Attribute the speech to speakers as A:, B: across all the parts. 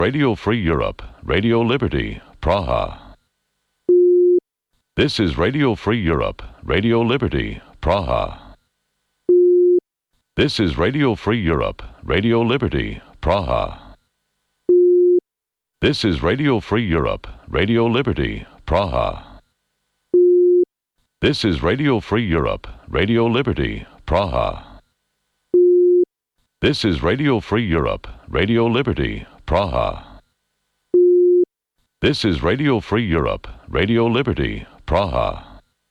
A: Radio Free Europe, Radio Liberty, Praha. This is Radio Free Europe, Radio Liberty, Praha. This is Radio Free Europe, Radio Liberty, Praha. This is Radio Free Europe, Radio Liberty, Praha. This is Radio Free Europe, Radio Liberty, Praha. This is Radio Free Europe, Radio Liberty, Praha. This is Radio Free Europe, Radio Liberty, Praha.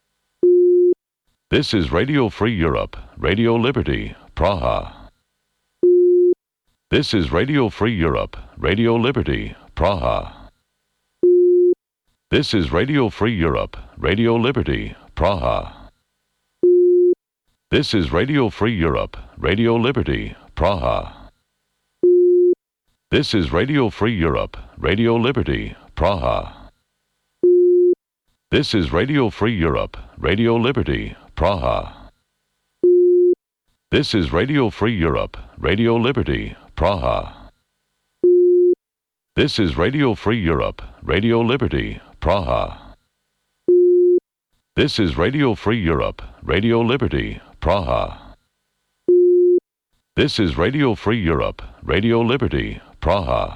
A: This is Radio Free Europe, Radio Liberty, Praha. This is Radio Free Europe, Radio Liberty, Praha. This is Radio Free Europe, Radio Liberty, Praha. This is Radio Free Europe, Radio Liberty, Praha. This is Radio Free Europe, Radio Liberty, Praha. This is Radio Free Europe, Radio Liberty, Praha. This is Radio Free Europe, Radio Liberty, Praha. This is Radio Free Europe, Radio Liberty, Praha. This is Radio Free Europe, Radio Liberty, Praha. This is Radio Free Europe, Radio Liberty, Praha.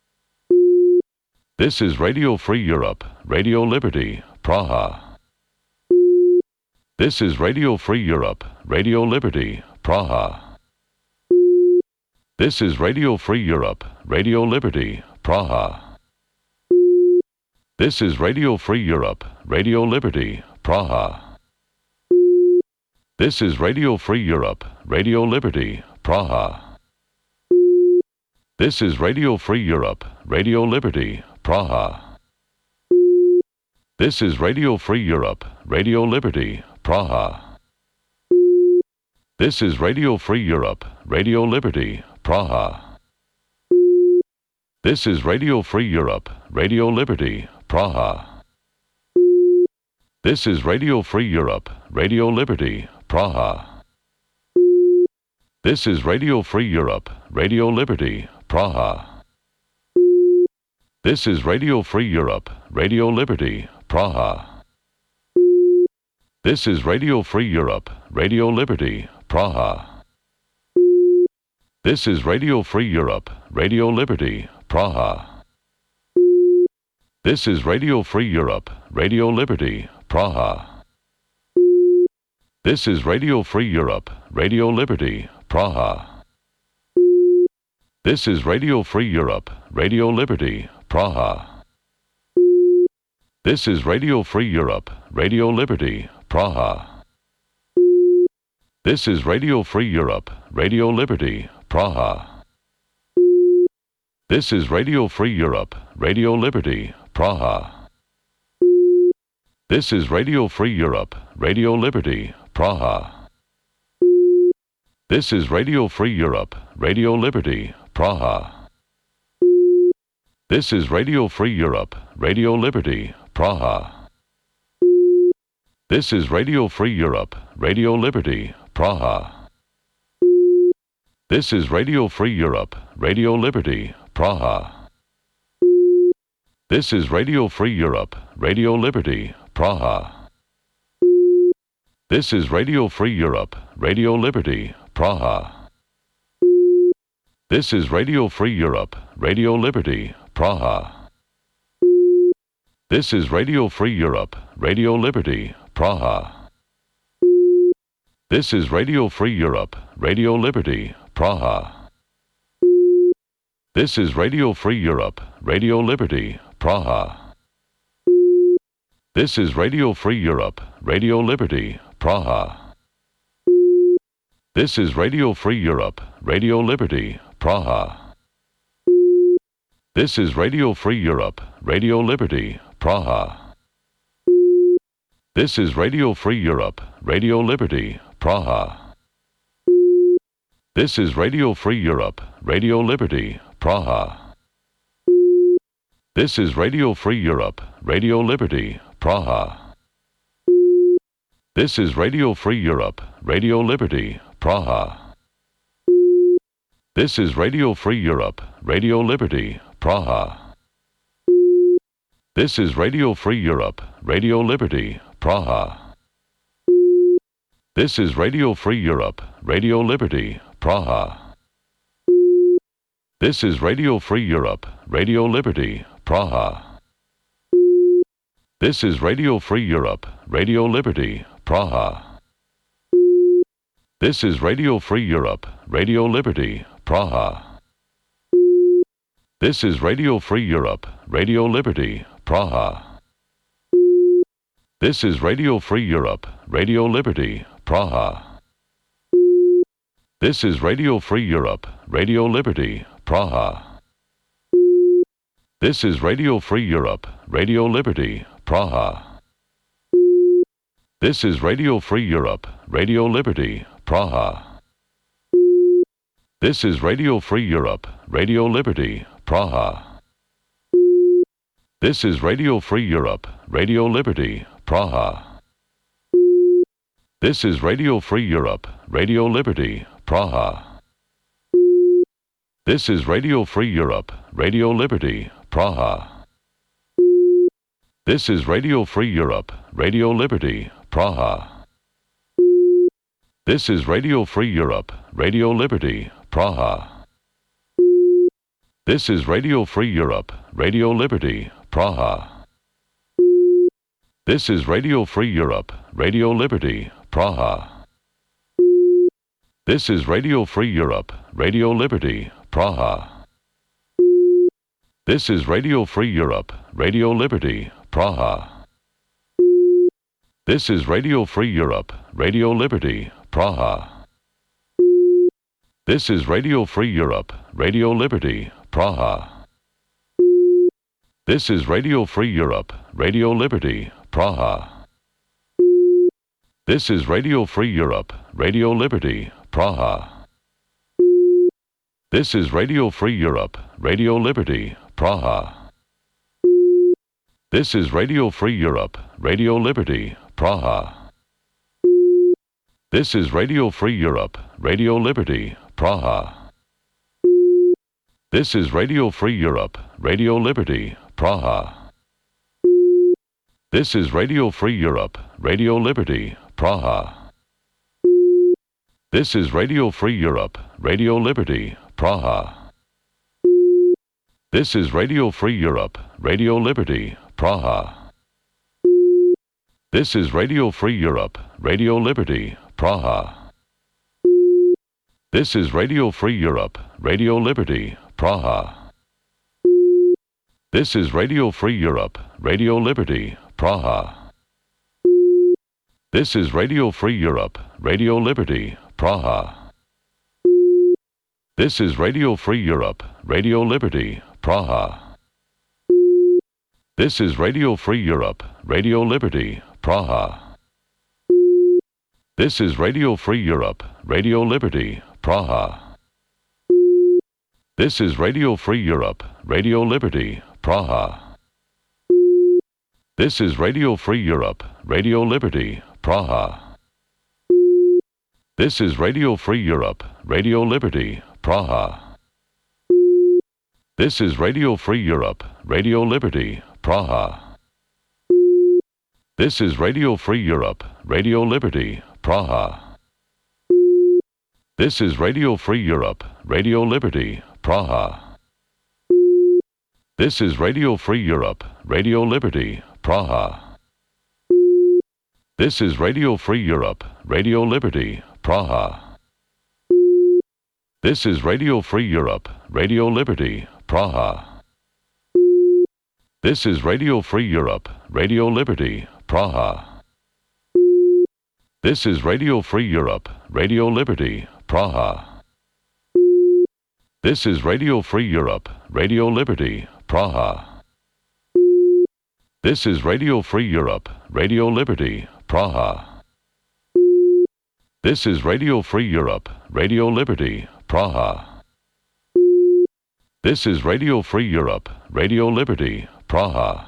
A: This is Radio Free Europe, Radio Liberty, Praha. This is Radio Free Europe, Radio Liberty, Praha. This is Radio Free Europe, Radio Liberty, Praha. This is Radio Free Europe, Radio Liberty, Praha. This is Radio Free Europe, Radio Liberty, Praha. This is Radio Free Europe, Radio Liberty, Praha. This is Radio Free Europe, Radio Liberty, Praha. This is Radio Free Europe, Radio Liberty, Praha. This is Radio Free Europe, Radio Liberty, Praha. This is Radio Free Europe, Radio Liberty, Praha. This is Radio Free Europe, Radio Liberty, Praha. This is Radio Free Europe, Radio Liberty, Praha. This is Radio Free Europe, Radio Liberty, Praha. This is Radio Free Europe, Radio Liberty, Praha. This is Radio Free Europe, Radio Liberty, Praha. This is Radio Free Europe, Radio Liberty, Praha. This is Radio Free Europe, Radio Liberty, Praha. This is Radio Free Europe, Radio Liberty, Praha. This is Radio Free Europe, Radio Liberty, Praha. This is Radio Free Europe, Radio Liberty, Praha. This is Radio Free Europe, Radio Liberty, Praha. This is Radio Free Europe, Radio Liberty, Praha. This is Radio Free Europe, Radio Liberty, Praha. This is Radio Free Europe, Radio Liberty, Praha. This is Radio Free Europe, Radio Liberty, Praha. This is Radio Free Europe, Radio Liberty, Praha. This is Radio Free Europe, Radio Liberty, Praha. This is Radio Free Europe, Radio Liberty, Praha. This is Radio Free Europe, Radio Liberty, Praha. This is Radio Free Europe, Radio Liberty, Praha. This is Radio Free Europe, Radio Liberty, Praha. This is Radio Free Europe, Radio Liberty, Praha. This is Radio Free Europe, Radio Liberty, Praha. This is Radio Free Europe, Radio Liberty, Praha. This is Radio Free Europe, Radio Liberty, Praha. This is Radio Free Europe, Radio Liberty, Praha. This is Radio Free Europe, Radio Liberty, Praha. This is Radio Free Europe, Radio Liberty, Praha. This is Radio Free Europe, Radio Liberty, Praha. This is Radio Free Europe, Radio Liberty, Praha. This is Radio Free Europe, Radio Liberty, Praha. This is Radio Free Europe, Radio Liberty, Praha. This is Radio Free Europe, Radio Liberty, Praha. This is Radio Free Europe, Radio Liberty, Praha. This is Radio Free Europe, Radio Liberty, Praha. This is Radio Free Europe, Radio Liberty, Praha. This is Radio Free Europe, Radio Liberty, Praha. This is Radio Free Europe, Radio Liberty, Praha. This is Radio Free Europe, Radio Liberty, Praha. This is Radio Free Europe, Radio Liberty, Praha. This is Radio Free Europe, Radio Liberty, Praha. This is Radio Free Europe, Radio Liberty, Praha. This is Radio Free Europe, Radio Liberty, Praha. This is Radio Free Europe, Radio Liberty, Praha. This is Radio Free Europe, Radio Liberty, Praha. This is Radio Free Europe, Radio Liberty, Praha. This is Radio Free Europe, Radio Liberty, Praha. This is Radio Free Europe, Radio Liberty, Praha. This is Radio Free Europe, Radio Liberty, Praha. This is Radio Free Europe, Radio Liberty, Praha. This is Radio Free Europe, Radio Liberty, Praha. This is Radio Free Europe, Radio Liberty, Praha. This is Radio Free Europe, Radio Liberty, Praha. This is Radio Free Europe, Radio Liberty, Praha. This is Radio Free Europe, Radio Liberty, Praha. This is Radio Free Europe, Radio Liberty, Praha. This is Radio Free Europe, Radio Liberty, Praha. This is Radio Free Europe, Radio Liberty, Praha. This is Radio Free Europe, Radio Liberty, Praha. This is Radio Free Europe, Radio Liberty, Praha. This is Radio Free Europe, Radio Liberty, Praha. This is Radio Free Europe, Radio Liberty, Praha. This is Radio Free Europe, Radio Liberty, Praha. This is Radio Free Europe, Radio Liberty, Praha. This is Radio Free Europe, Radio Liberty, Praha. This is Radio Free Europe, Radio Liberty, Praha. This is Radio Free Europe, Radio Liberty, Praha. This is Radio Free Europe, Radio Liberty, Praha. This is Radio Free Europe, Radio Liberty, Praha. This is Radio Free Europe, Radio Liberty, Praha. This is Radio Free Europe, Radio Liberty, Praha. This is Radio Free Europe, Radio Liberty, Praha. This is Radio Free Europe, Radio Liberty, Praha. This is Radio Free Europe, Radio Liberty, Praha. This is Radio Free Europe, Radio Liberty, Praha. This is Radio Free Europe, Radio Liberty, Praha. This is Radio Free Europe, Radio Liberty, Praha. This is Radio Free Europe, Radio Liberty, Praha. This is Radio Free Europe, Radio Liberty, Praha. This is Radio Free Europe, Radio Liberty, Praha. This is Radio Free Europe, Radio Liberty, Praha. This is Radio Free Europe, Radio Liberty, Praha.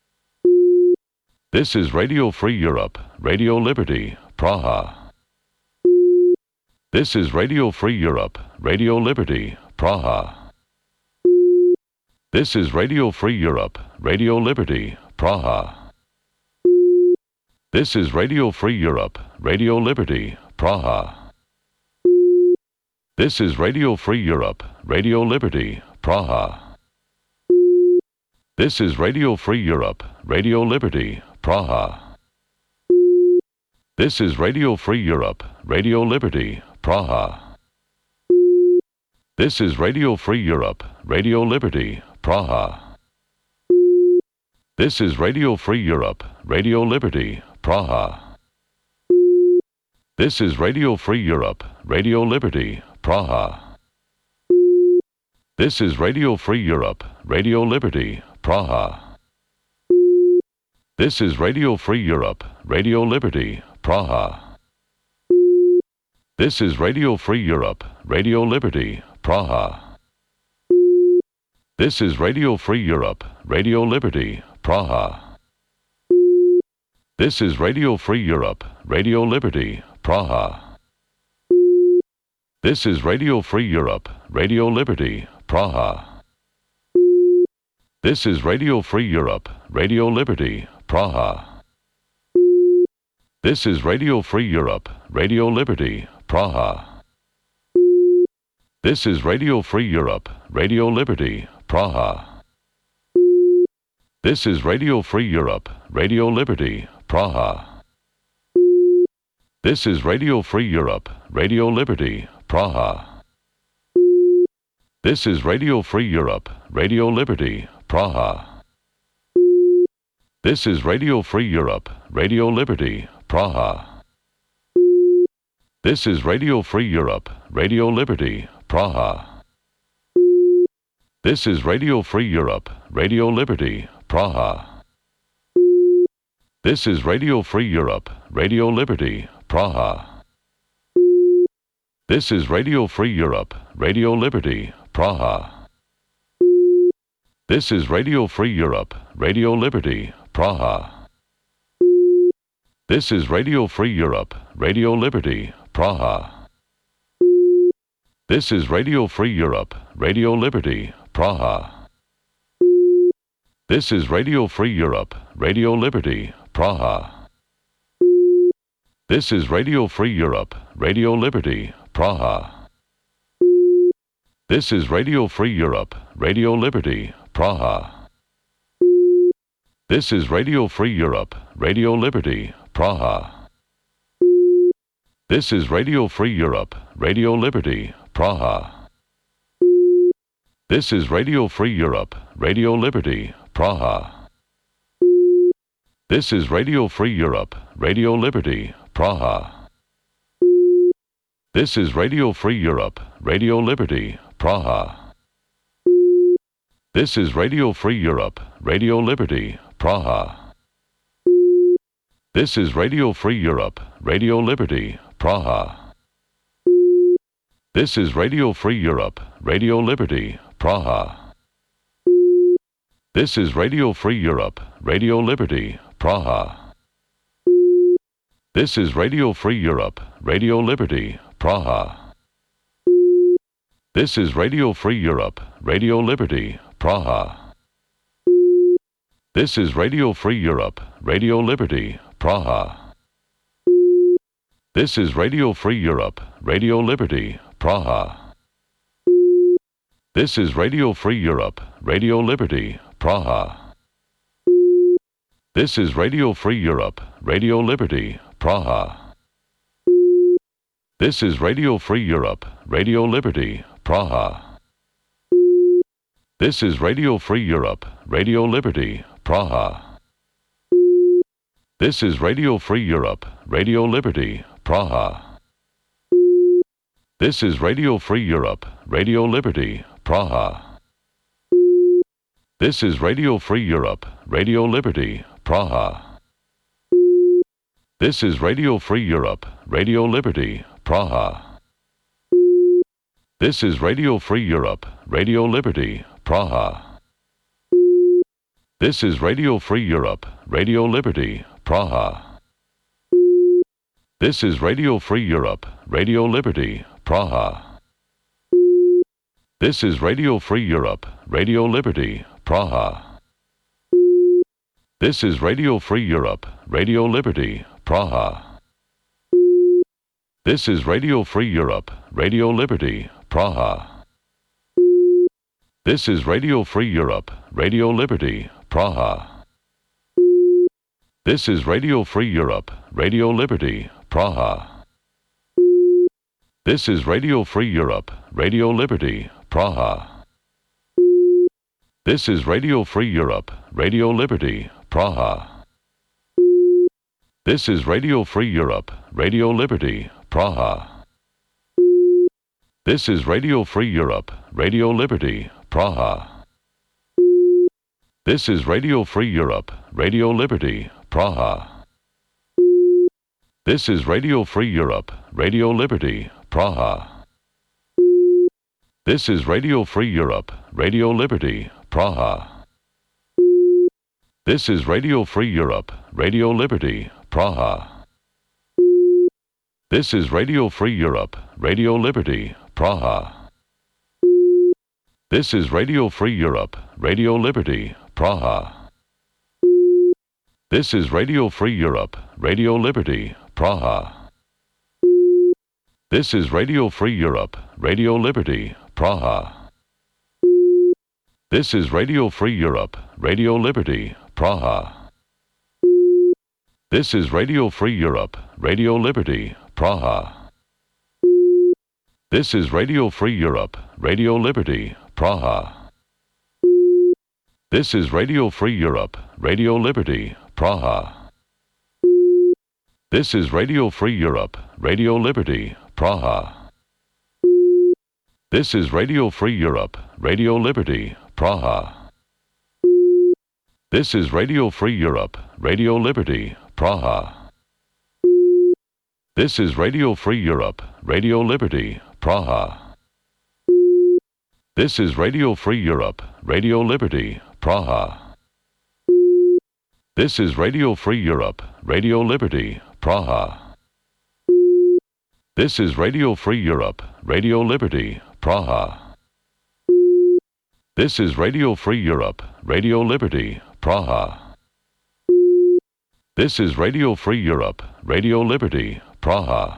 A: This is Radio Free Europe, Radio Liberty, Praha. This is Radio Free Europe, Radio Liberty, Praha. This is Radio Free Europe, Radio Liberty, Praha. This is Radio Free Europe, Radio Liberty, Praha. This is Radio Free Europe, Radio Liberty, Praha. This is Radio Free Europe, Radio Liberty, Praha. This is Radio Free Europe, Radio Liberty, Praha. This is Radio Free Europe, Radio Liberty, Praha. This is Radio Free Europe, Radio Liberty, Praha. This is Radio Free Europe, Radio Liberty, Praha. This is Radio Free Europe, Radio Liberty, Praha. This is Radio Free Europe, Radio Liberty, Praha. This is Radio Free Europe, Radio Liberty, Praha. This is Radio Free Europe, Radio Liberty, Praha. This is Radio Free Europe, Radio Liberty, Praha. This is Radio Free Europe, Radio Liberty, Praha. This is Radio Free Europe, Radio Liberty, Praha. This is Radio Free Europe, Radio Liberty, Praha. This is Radio Free Europe, Radio Liberty, Praha. This is Radio Free Europe, Radio Liberty, Praha. This is Radio Free Europe, Radio Liberty, Praha. This is Radio Free Europe, Radio Liberty, Praha. This is Radio Free Europe, Radio Liberty, Praha. This is Radio Free Europe, Radio Liberty, Praha. This is Radio Free Europe, Radio Liberty, Praha. This is Radio Free Europe, Radio Liberty, Praha. This is Radio Free Europe, Radio Liberty, Praha. This is Radio Free Europe, Radio Liberty, Praha. This is Radio Free Europe, Radio Liberty, Praha. This is Radio Free Europe, Radio Liberty, Praha. This is Radio Free Europe, Radio Liberty, Praha. This is Radio Free Europe, Radio Liberty, Praha. This is Radio Free Europe, Radio Liberty, Praha. This is Radio Free Europe, Radio Liberty, Praha. This is Radio Free Europe, Radio Liberty, Praha. This is Radio Free Europe, Radio Liberty, Praha. This is Radio Free Europe, Radio Liberty, Praha. This is Radio Free Europe, Radio Liberty, Praha. This is Radio Free Europe, Radio Liberty, Praha. This is Radio Free Europe, Radio Liberty, Praha. This is Radio Free Europe, Radio Liberty, Praha. This is Radio Free Europe, Radio Liberty, Praha. This is Radio Free Europe, Radio Liberty, Praha. This is Radio Free Europe, Radio Liberty, Praha. This is Radio Free Europe, Radio Liberty, Praha. This is Radio Free Europe, Radio Liberty, Praha. This is Radio Free Europe, Radio Liberty, Praha. This is Radio Free Europe, Radio Liberty, Praha. This is Radio Free Europe, Radio Liberty, Praha. This is Radio Free Europe, Radio Liberty, Praha. This is Radio Free Europe, Radio Liberty, Praha. This is Radio Free Europe, Radio Liberty, Praha. This is Radio Free Europe, Radio Liberty, Praha. This is Radio Free Europe, Radio Liberty, Praha. This is Radio Free Europe, Radio Liberty, Praha. This is Radio Free Europe, Radio Liberty, Praha. This is Radio Free Europe, Radio Liberty, Praha. This is Radio Free Europe, Radio Liberty, Praha. This is Radio Free Europe, Radio Liberty, Praha. This is Radio Free Europe, Radio Liberty, Praha. This is Radio Free Europe, Radio Liberty, Praha. This is Radio Free Europe, Radio Liberty, Praha. This is Radio Free Europe, Radio Liberty, Praha. This is Radio Free Europe, Radio Liberty, Praha. This is Radio Free Europe, Radio Liberty, Praha. This is Radio Free Europe, Radio Liberty, Praha. This is Radio Free Europe, Radio Liberty, Praha. This is Radio Free Europe, Radio Liberty, Praha. This is Radio Free Europe, Radio Liberty, Praha. This is Radio Free Europe, Radio Liberty, Praha. This is Radio Free Europe, Radio Liberty, Praha. This is Radio Free Europe, Radio Liberty, Praha. This is Radio Free Europe, Radio Liberty, Praha. This is Radio Free Europe, Radio Liberty, Praha. This is Radio Free Europe, Radio Liberty, Praha. This is Radio Free Europe, Radio Liberty, Praha. This is Radio Free Europe, Radio Liberty, Praha. This is Radio Free Europe, Radio Liberty, Praha. This is Radio Free Europe, Radio Liberty, Praha. This is Radio Free Europe, Radio Liberty, Praha. This is Radio Free Europe, Radio Liberty, Praha. This is Radio Free Europe, Radio Liberty, Praha. This is Radio Free Europe, Radio Liberty, Praha. This is Radio Free Europe, Radio Liberty, Praha. This is Radio Free Europe, Radio Liberty, Praha. This is Radio Free Europe, Radio Liberty, Praha. This is Radio Free Europe, Radio Liberty, Praha.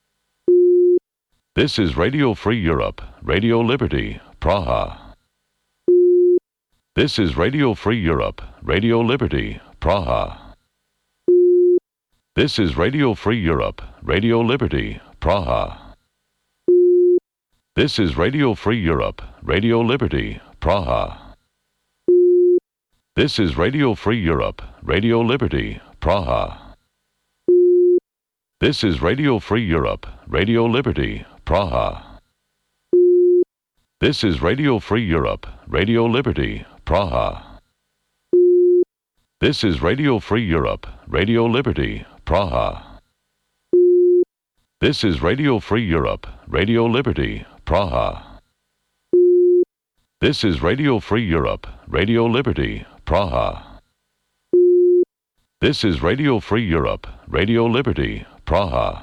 A: This is Radio Free Europe, Radio Liberty, Praha. This is Radio Free Europe, Radio Liberty, Praha. This is Radio Free Europe, Radio Liberty, Praha. This is Radio Free Europe, Radio Liberty, Praha. This is Radio Free Europe, Radio Liberty, Praha. This is Radio Free Europe, Radio Liberty, Praha. This is Radio Free Europe, Radio Liberty, Praha. This is Radio Free Europe, Radio Liberty, Praha. This is Radio Free Europe, Radio Liberty, Praha. This is Radio Free Europe, Radio Liberty, Praha. This is Radio Free Europe, Radio Liberty, Praha.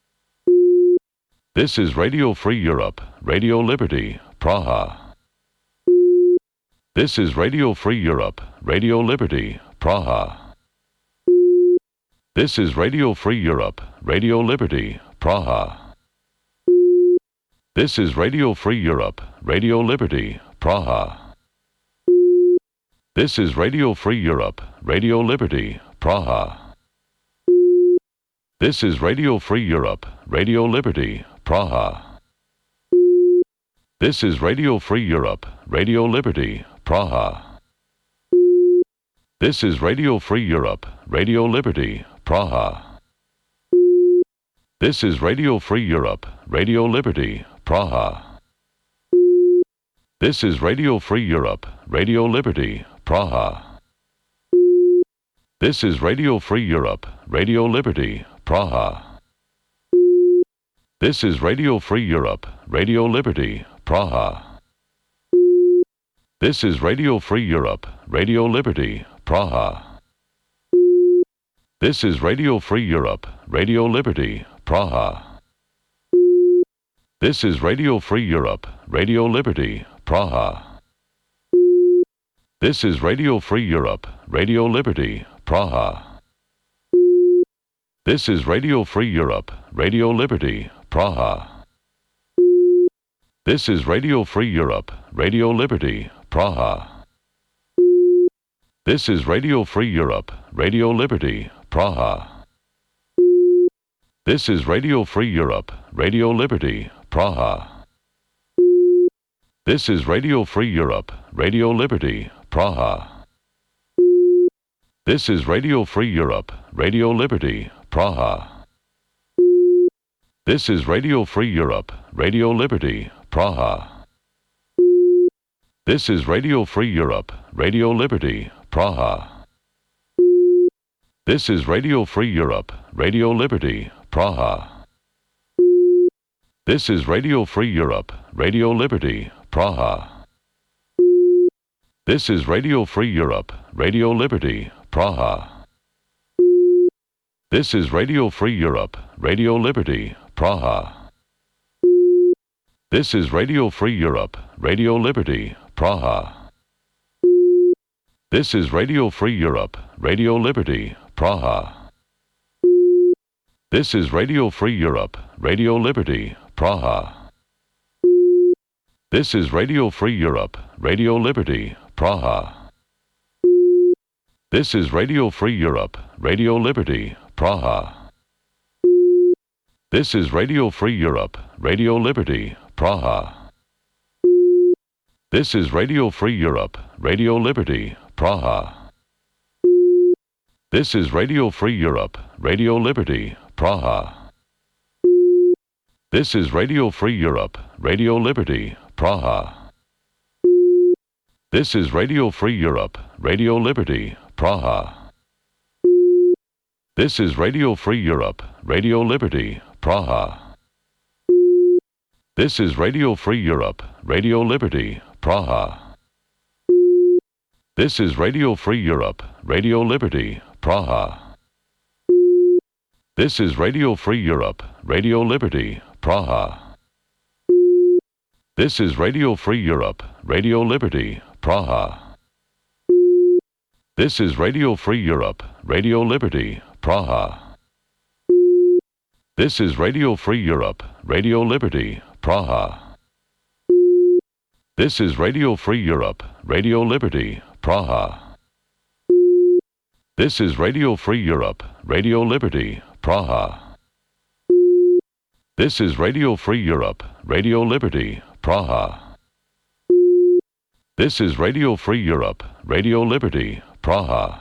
A: This is Radio Free Europe, Radio Liberty, Praha. This is Radio Free Europe, Radio Liberty, Praha. This is Radio Free Europe, Radio Liberty, Praha. This is Radio Free Europe, Radio Liberty, Praha. This is Radio Free Europe, Radio Liberty, Praha. This is Radio Free Europe, Radio Liberty, Praha. This is Radio Free Europe, Radio Liberty, Praha. This is Radio Free Europe, Radio Liberty, Praha. This is Radio Free Europe, Radio Liberty, Praha. This is Radio Free Europe, Radio Liberty, Praha. This is Radio Free Europe, Radio Liberty, Praha. This is Radio Free Europe, Radio Liberty, Praha. This is Radio Free Europe, Radio Liberty, Praha. This is Radio Free Europe, Radio Liberty, Praha. This is Radio Free Europe, Radio Liberty, Praha. This is Radio Free Europe, Radio Liberty, Praha. This is Radio Free Europe, Radio Liberty, Praha. This is Radio Free Europe, Radio Liberty, Praha. This is Radio Free Europe, Radio Liberty, Praha. This is Radio Free Europe, Radio Liberty, Praha. This is Radio Free Europe, Radio Liberty, Praha. This is Radio Free Europe, Radio Liberty, Praha. This is Radio Free Europe, Radio Liberty, Praha. This is Radio Free Europe, Radio Liberty, Praha. This is Radio Free Europe, Radio Liberty, Praha. This is Radio Free Europe, Radio Liberty, Praha. This is Radio Free Europe, Radio Liberty, Praha. This is Radio Free Europe, Radio Liberty, Praha. This is Radio Free Europe, Radio Liberty, Praha. This is Radio Free Europe, Radio Liberty, Praha. This is Radio Free Europe, Radio Liberty, Praha. This is Radio Free Europe, Radio Liberty, Praha. This is Radio Free Europe, Radio Liberty, Praha. This is Radio Free Europe, Radio Liberty, Praha. This is Radio Free Europe, Radio Liberty, Praha. This is Radio Free Europe, Radio Liberty, Praha. This is Radio Free Europe, Radio Liberty, Praha. This is Radio Free Europe, Radio Liberty, Praha. This is Radio Free Europe, Radio Liberty, Praha. This is Radio Free Europe, Radio Liberty, Praha. This is Radio Free Europe, Radio Liberty, Praha. This is Radio Free Europe, Radio Liberty, Praha. This is Radio Free Europe, Radio Liberty, Praha. This is Radio Free Europe, Radio Liberty, Praha. This is Radio Free Europe, Radio Liberty, Praha. This is Radio Free Europe, Radio Liberty, Praha. This is Radio Free Europe, Radio Liberty, Praha. This is Radio Free Europe, Radio Liberty, Praha. This is Radio Free Europe, Radio Liberty, Praha.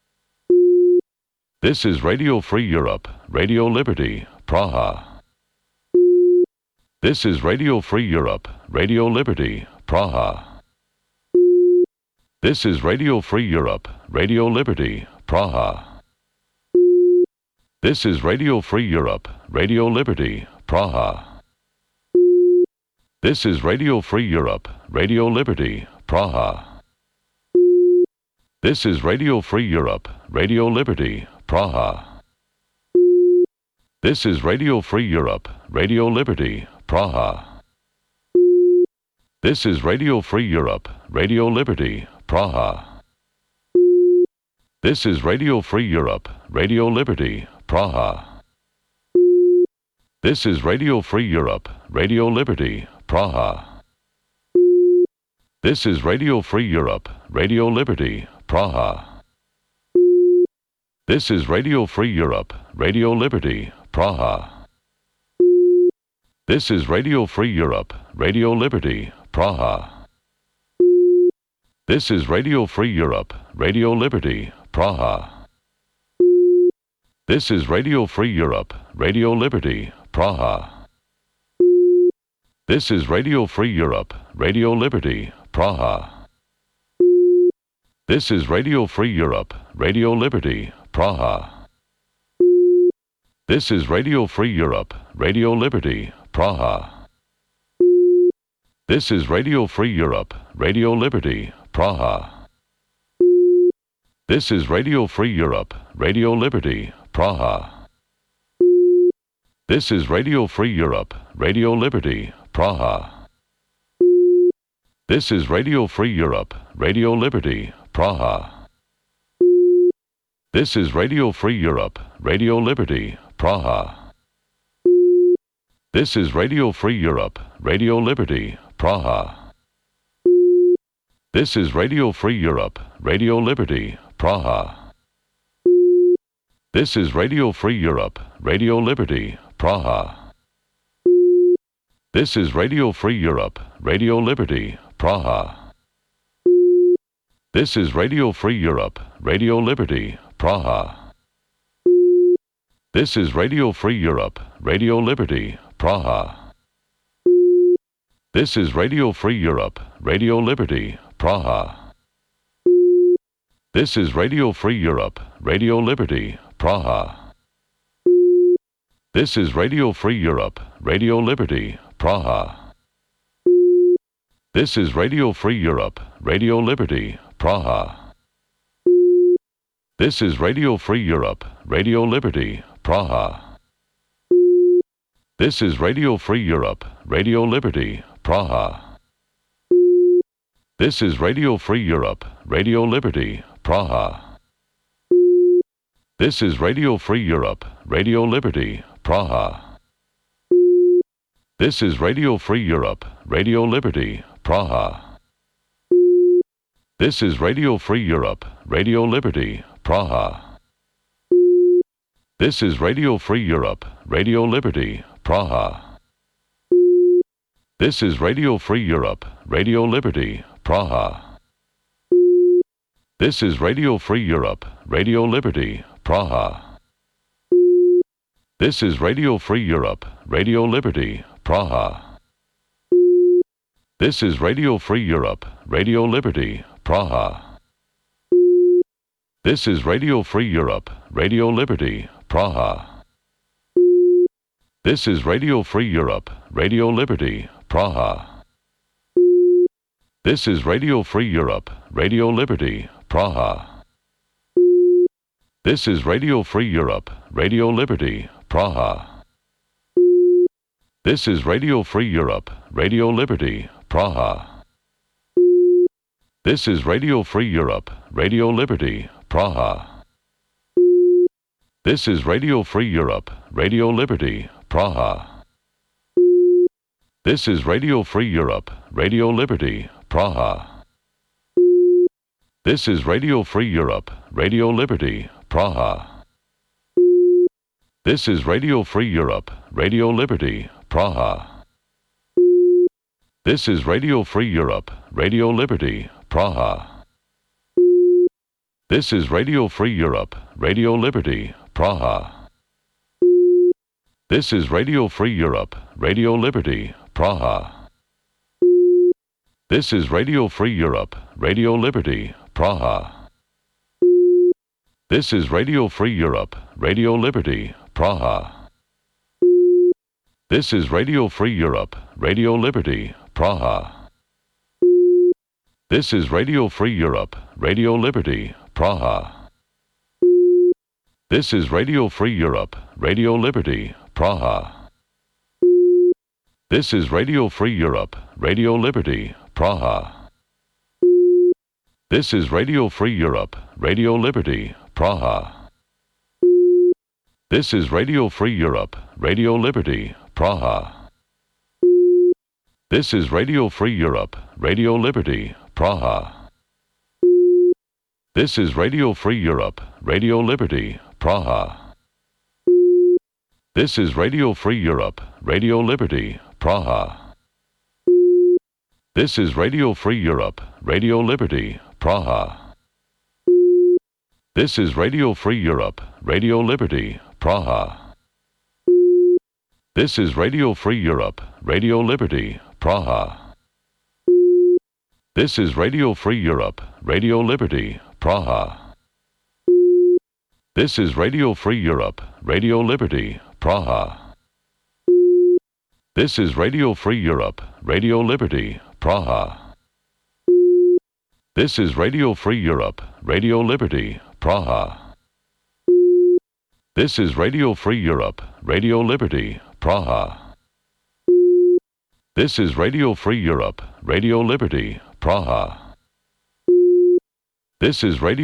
A: This is Radio Free Europe, Radio Liberty, Praha. This is Radio Free Europe, Radio Liberty, Praha. This is Radio Free Europe, Radio Liberty, Praha. This is Radio Free Europe, Radio Liberty, Praha. This is Radio Free Europe, Radio Liberty, Praha. This is Radio Free Europe, Radio Liberty, Praha. This is Radio Free Europe, Radio Liberty, Praha. This is Radio Free Europe, Radio Liberty, Praha. This is Radio Free Europe, Radio Liberty, Praha. This is Radio Free Europe, Radio Liberty, Praha. This is Radio Free Europe, Radio Liberty, Praha. This is Radio Free Europe, Radio Liberty, Praha. This is Radio Free Europe, Radio Liberty, Praha. This is Radio Free Europe, Radio Liberty, Praha. This is Radio Free Europe, Radio Liberty, Praha. This is Radio Free Europe, Radio Liberty, Praha. This is Radio Free Europe, Radio Liberty, Praha. This is Radio Free Europe, Radio Liberty, Praha. This is Radio Free Europe, Radio Liberty, Praha. This is Radio Free Europe, Radio Liberty, Praha. This is Radio Free Europe, Radio Liberty, Praha. This is Radio Free Europe, Radio Liberty, Praha. This is Radio Free Europe, Radio Liberty, Praha. This is Radio Free Europe, Radio Liberty, Praha. This is Radio Free Europe, Radio Liberty, Praha. This is Radio Free Europe, Radio Liberty, Praha. This is Radio Free Europe, Radio Liberty, Praha. This is Radio Free Europe, Radio Liberty, Praha. This is Radio Free Europe, Radio Liberty, Praha. This is Radio Free Europe, Radio Liberty, Praha. This is Radio Free Europe, Radio Liberty, Praha. This is Radio Free Europe, Radio Liberty, Praha. This is Radio Free Europe, Radio Liberty, Praha. This is Radio Free Europe, Radio Liberty, Praha. This is Radio Free Europe, Radio Liberty, Praha. This is Radio Free Europe, Radio Liberty, Praha. This is Radio Free Europe, Radio Liberty, Praha. This is Radio Free Europe, Radio Liberty, Praha. This is Radio Free Europe, Radio Liberty, Praha. This is Radio Free Europe, Radio Liberty, Praha. This is Radio Free Europe, Radio Liberty, Praha. This is Radio Free Europe, Radio Liberty, Praha. This is Radio Free Europe, Radio Liberty, Praha. This is Radio Free Europe, Radio Liberty, Praha. This is Radio Free Europe, Radio Liberty, Praha. This is Radio Free Europe, Radio Liberty, Praha. This is Radio Free Europe, Radio Liberty, Praha. This is Radio Free Europe, Radio Liberty, Praha. This is Radio Free Europe, Radio Liberty, Praha. This is Radio Free Europe, Radio Liberty, Praha. This is Radio Free Europe, Radio Liberty, Praha. This is Radio Free Europe, Radio Liberty, Praha. This is Radio Free Europe, Radio Liberty, Praha. This is Radio Free Europe, Radio Liberty, Praha. This is Radio Free Europe, Radio Liberty, Praha. This is Radio Free Europe, Radio Liberty, Praha. This is Radio Free Europe, Radio Liberty, Praha. This is Radio Free Europe, Radio Liberty, Praha. This is Radio Free Europe, Radio Liberty, Praha. This is Radio Free Europe, Radio Liberty, Praha. This is Radio Free Europe, Radio Liberty, Praha. This is Radio Free Europe, Radio Liberty, Praha. This is Radio Free Europe, Radio Liberty, Praha. This is Radio Free Europe, Radio Liberty, Praha. This is Radio Free Europe, Radio Liberty, Praha. This is Radio Free Europe, Radio Liberty, Praha. This is Radio Free Europe, Radio Liberty, Praha. This is Radio Free Europe, Radio Liberty, Praha. This is Radio Free Europe, Radio Liberty, Praha. This is Radio Free Europe, Radio Liberty, Praha. This is Radio Free Europe, Radio Liberty, Praha. This is Radio Free Europe, Radio Liberty, Praha. This is Radio Free Europe, Radio Liberty, Praha. This is Radio Free Europe, Radio Liberty, Praha. This is Radio Free Europe, Radio Liberty, Praha. This is Radio Free Europe, Radio Liberty, Praha. This is Radio Free Europe, Radio Liberty, Praha. This is Radio